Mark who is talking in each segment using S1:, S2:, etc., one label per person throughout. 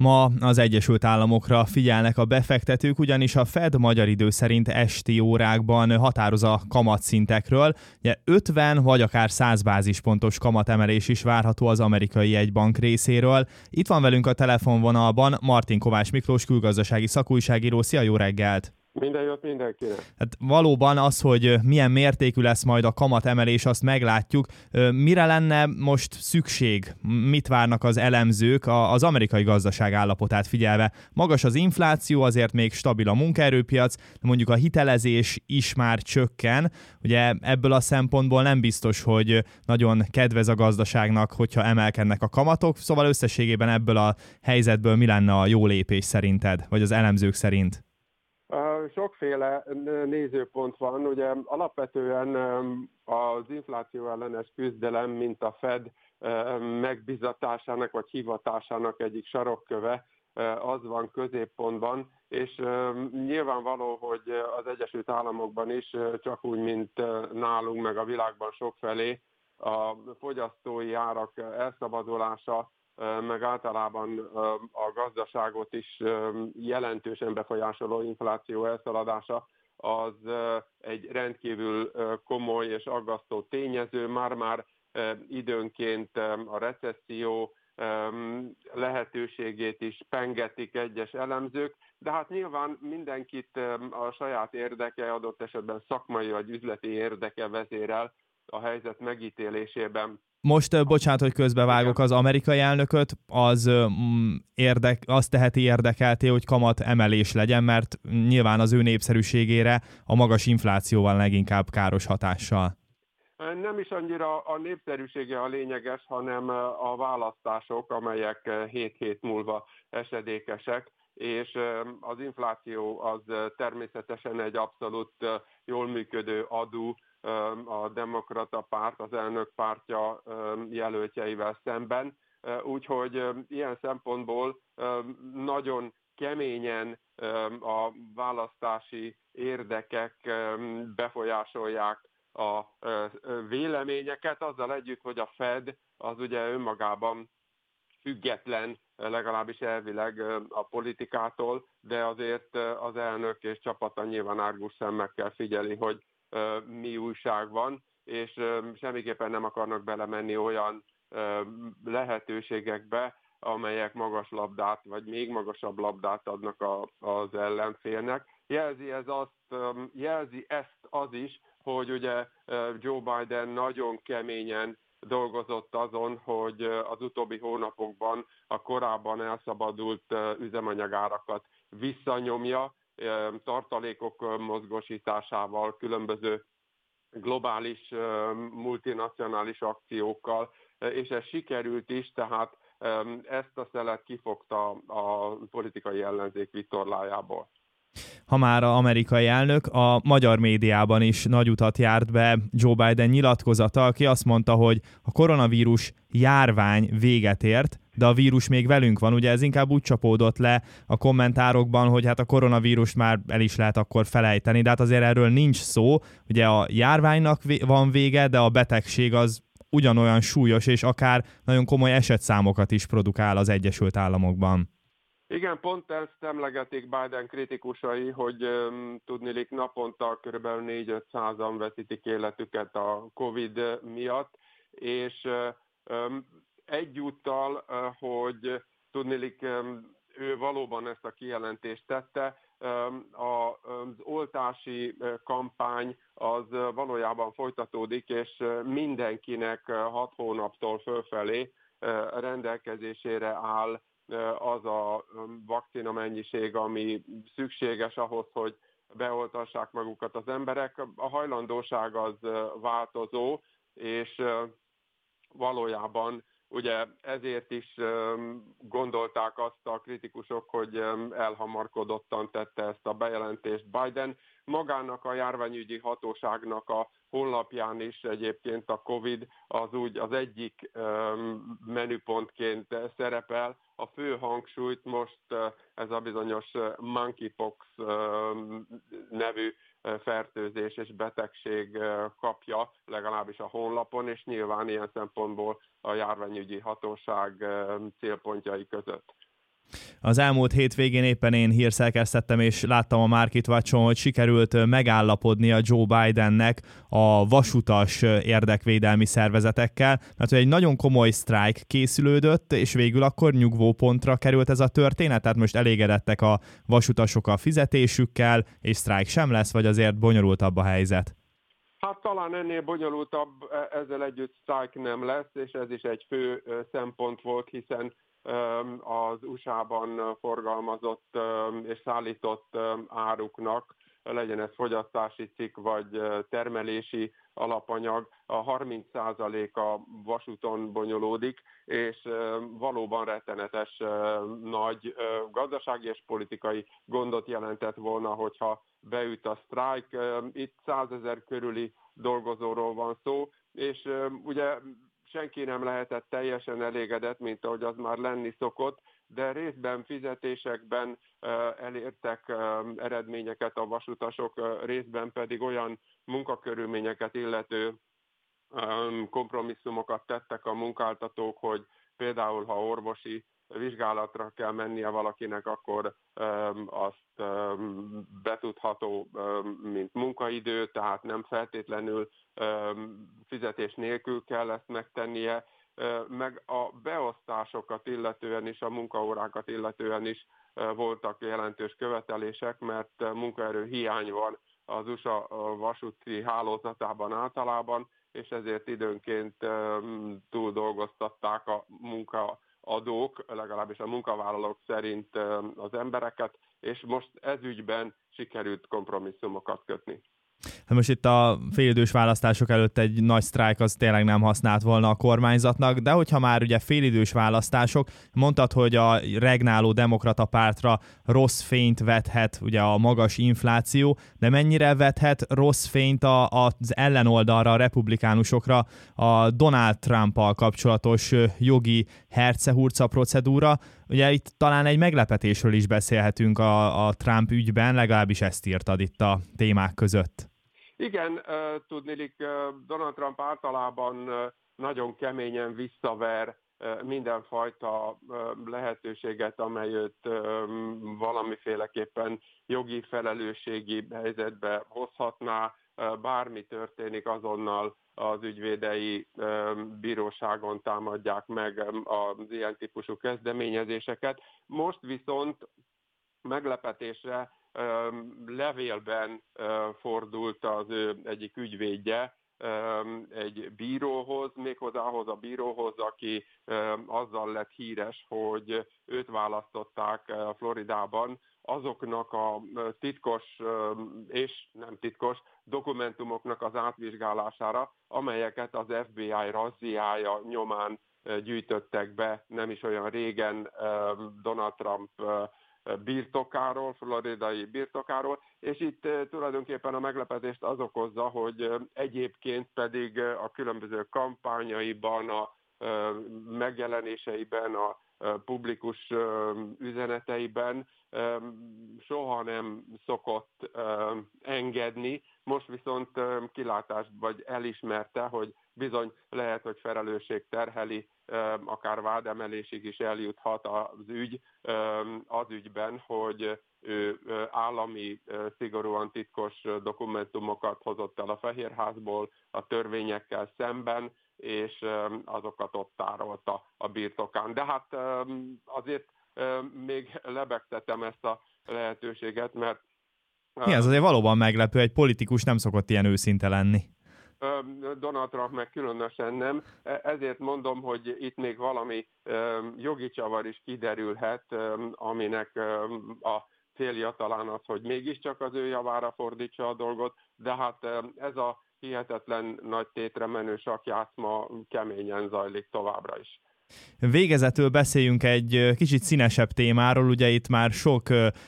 S1: Ma az Egyesült Államokra figyelnek a befektetők, ugyanis a Fed magyar idő szerint esti órákban határoz a kamatszintekről. Ugye 50 vagy akár 100 bázispontos kamatemelés is várható az amerikai jegybank részéről. Itt van velünk a telefonvonalban Martin Kovács Miklós külgazdasági szakújságíró. Szia, jó reggelt!
S2: Minden jót mindenkinek.
S1: Hát valóban az, hogy milyen mértékű lesz majd a kamatemelés, azt meglátjuk. Mire lenne most szükség? Mit várnak az elemzők az amerikai gazdaság állapotát figyelve? Magas az infláció, azért még stabil a munkaerőpiac, de mondjuk a hitelezés is már csökken. Ugye ebből a szempontból nem biztos, hogy nagyon kedvez a gazdaságnak, hogyha emelkednek a kamatok, szóval összességében ebből a helyzetből mi lenne a jó lépés szerinted, vagy az elemzők szerint?
S2: Sokféle nézőpont van. Ugye alapvetően az infláció ellenes küzdelem, mint a Fed megbizatásának vagy hivatásának egyik sarokköve, az van középpontban, és nyilvánvaló, hogy az Egyesült Államokban is, csak úgy, mint nálunk, meg a világban sokfelé, a fogyasztói árak elszabadulása, meg általában a gazdaságot is jelentősen befolyásoló infláció elszaladása, az egy rendkívül komoly és aggasztó tényező. Már időnként a recesszió lehetőségét is pengetik egyes elemzők, de hát nyilván mindenkit a saját érdeke, adott esetben szakmai vagy üzleti érdeke vezérel a helyzet megítélésében.
S1: Most, bocsánat, hogy közbevágok, az amerikai elnököt, az teheti érdekelté, hogy kamat emelés legyen, mert nyilván az ő népszerűségére a magas inflációval leginkább káros hatással.
S2: Nem is annyira a népszerűsége a lényeges, hanem a választások, amelyek 7 hét múlva esedékesek, és az infláció az természetesen egy abszolút jól működő adó a demokrata párt, az elnök pártja jelöltjeivel szemben. Úgyhogy ilyen szempontból nagyon keményen a választási érdekek befolyásolják a véleményeket, azzal együtt, hogy a Fed az ugye önmagában független, legalábbis elvileg a politikától, de azért az elnök és csapata nyilván árgus szemmekkel figyeli, hogy mi újság van, és semmiképpen nem akarnak belemenni olyan lehetőségekbe, amelyek magas labdát, vagy még magasabb labdát adnak az ellenfélnek. Jelzi ezt az is, hogy ugye Joe Biden nagyon keményen dolgozott azon, hogy az utóbbi hónapokban a korábban elszabadult üzemanyagárakat visszanyomja, tartalékok mozgósításával, különböző globális, multinacionális akciókkal, és ez sikerült is, tehát ezt a szelet kifogta a politikai ellenzék vitorlájából.
S1: Ha már az amerikai elnök, a magyar médiában is nagy utat járt be Joe Biden nyilatkozata, aki azt mondta, hogy a koronavírus járvány véget ért, de a vírus még velünk van. Ugye ez inkább úgy csapódott le a kommentárokban, hogy hát a koronavírust már el is lehet akkor felejteni, de hát azért erről nincs szó. Ugye a járványnak van vége, de a betegség az ugyanolyan súlyos, és akár nagyon komoly esetszámokat is produkál az Egyesült Államokban.
S2: Igen, pont ezt emlegetik Biden kritikusai, hogy tudniillik naponta kb. 400-500-an veszítik életüket a Covid miatt, és egyúttal, hogy tudniillik ő valóban ezt a kijelentést tette, az oltási kampány az valójában folytatódik, és mindenkinek 6 hónaptól fölfelé rendelkezésére áll az a vakcina mennyiség, ami szükséges ahhoz, hogy beoltassák magukat az emberek. A hajlandóság az változó, és valójában ugye ezért is gondolták azt a kritikusok, hogy elhamarkodottan tette ezt a bejelentést Biden. Magának a járványügyi hatóságnak a honlapján is egyébként a Covid az egyik menüpontként szerepel. A fő hangsúlyt most ez a bizonyos monkeypox nevű fertőzés és betegség kapja, legalábbis a honlapon, és nyilván ilyen szempontból a járványügyi hatóság célpontjai között.
S1: Az elmúlt hétvégén éppen én hírszerkesztettem, és láttam a Market Watch-on, hogy sikerült megállapodni a Joe Bidennek a vasutas érdekvédelmi szervezetekkel, mert hogy egy nagyon komoly sztrájk készülődött, és végül akkor nyugvópontra került ez a történet, tehát most elégedettek a vasutasok a fizetésükkel, és sztrájk sem lesz, vagy azért bonyolultabb a helyzet?
S2: Hát talán ennél bonyolultabb, ezzel együtt sztrájk nem lesz, és ez is egy fő szempont volt, hiszen az USA-ban forgalmazott és szállított áruknak, legyen ez fogyasztási cikk vagy termelési alapanyag, a 30%-a vasúton bonyolódik, és valóban rettenetes nagy gazdasági és politikai gondot jelentett volna, hogyha beüt a sztrájk. Itt 100 000 körüli dolgozóról van szó, és ugye senki nem lehetett teljesen elégedett, mint ahogy az már lenni szokott, de részben fizetésekben elértek eredményeket a vasutasok, részben pedig olyan munkakörülményeket illető kompromisszumokat tettek a munkáltatók, hogy például ha orvosi vizsgálatra kell mennie valakinek, akkor azt betudható, mint munkaidő, tehát nem feltétlenül fizetés nélkül kell ezt megtennie, meg a beosztásokat illetően is, a munkaórákat illetően is voltak jelentős követelések, mert munkaerő hiány van az USA vasúti hálózatában általában, és ezért időnként túl dolgoztatták a munkaadók, legalábbis a munkavállalók szerint az embereket, és most ez ügyben sikerült kompromisszumokat kötni.
S1: Hát most itt a félidős választások előtt egy nagy sztrájk az tényleg nem használt volna a kormányzatnak, de hogyha már ugye félidős választások, mondtad, hogy a regnáló demokrata pártra rossz fényt vethet ugye a magas infláció, de mennyire vethet rossz fényt az ellenoldalra, a republikánusokra a Donald Trump-al kapcsolatos jogi hercehurca procedúra? Ugye itt talán egy meglepetésről is beszélhetünk a Trump ügyben, legalábbis ezt írtad itt a témák között.
S2: Igen, tudniillik, Donald Trump általában nagyon keményen visszaver mindenfajta lehetőséget, amely őt valamiféleképpen jogi felelősségi helyzetbe hozhatná. Bármi történik, azonnal az ügyvédei bíróságon támadják meg az ilyen típusú kezdeményezéseket. Most viszont meglepetésre levélben fordult az ő egyik ügyvédje egy bíróhoz, méghozzá ahhoz a bíróhoz, aki azzal lett híres, hogy őt választották Floridában azoknak a titkos és nem titkos dokumentumoknak az átvizsgálására, amelyeket az FBI razziája nyomán gyűjtöttek be nem is olyan régen Donald Trump birtokáról, floridai birtokáról, és itt tulajdonképpen a meglepetést az okozza, hogy egyébként pedig a különböző kampányaiban, a megjelenéseiben, a publikus üzeneteiben soha nem szokott engedni, most viszont kilátást vagy elismerte, hogy bizony lehet, hogy felelősség terheli, akár vádemelésig is eljuthat az ügy az ügyben, hogy ő állami, szigorúan titkos dokumentumokat hozott el a Fehérházból a törvényekkel szemben, és azokat ott tárolta a birtokán. De hát azért még lebegtetem ezt a lehetőséget, mert...
S1: Igen, ez azért valóban meglepő, egy politikus nem szokott ilyen őszinte lenni.
S2: Donald Trump meg különösen nem. Ezért mondom, hogy itt még valami jogi csavar is kiderülhet, aminek a célja talán az, hogy mégiscsak az ő javára fordítsa a dolgot, de hát ez a hihetetlen nagy tétre menő sakkjátszma keményen zajlik továbbra is.
S1: Végezetül beszéljünk egy kicsit színesebb témáról, ugye itt már sok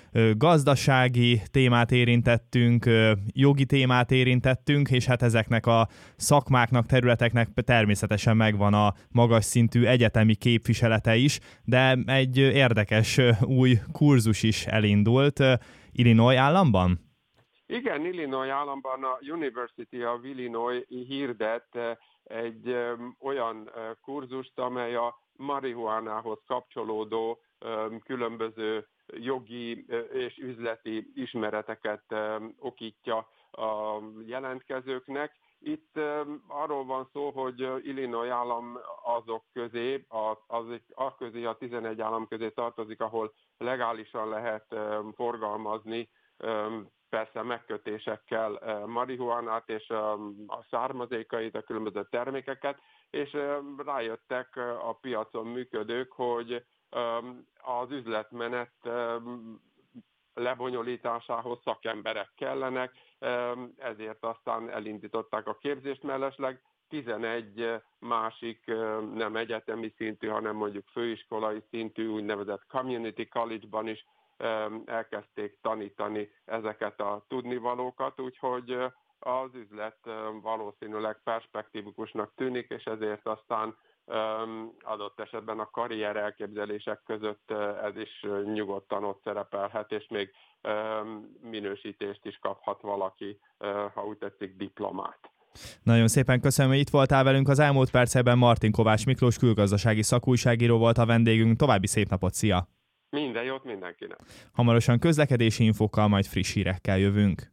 S1: gazdasági témát érintettünk, jogi témát érintettünk, és hát ezeknek a szakmáknak, területeknek természetesen megvan a magas szintű egyetemi képviselete is, de egy érdekes új kurzus is elindult Illinois államban.
S2: Igen, Illinois államban a University of Illinois hirdet egy olyan kurzust, amely a marihuánához kapcsolódó különböző jogi és üzleti ismereteket okítja a jelentkezőknek. Itt arról van szó, hogy Illinois állam azok közé, a 11 állam közé tartozik, ahol legálisan lehet forgalmazni, persze megkötésekkel marihuánát és a származékait, a különböző termékeket, és rájöttek a piacon működők, hogy az üzletmenet lebonyolításához szakemberek kellenek, ezért aztán elindították a képzést, mellesleg 11 másik nem egyetemi szintű, hanem mondjuk főiskolai szintű, úgynevezett community college-ban is elkezdték tanítani ezeket a tudnivalókat, úgyhogy az üzlet valószínűleg perspektívikusnak tűnik, és ezért aztán adott esetben a karrier elképzelések között ez is nyugodtan ott szerepelhet, és még minősítést is kaphat valaki, ha úgy tetszik, diplomát.
S1: Nagyon szépen köszönöm, hogy itt voltál velünk. Az elmúlt percekben Martin Kovács Miklós külgazdasági szakújságíró volt a vendégünk. További szép napot, szia!
S2: Minden jót mindenkinek!
S1: Hamarosan közlekedési infókkal, majd friss hírekkel jövünk.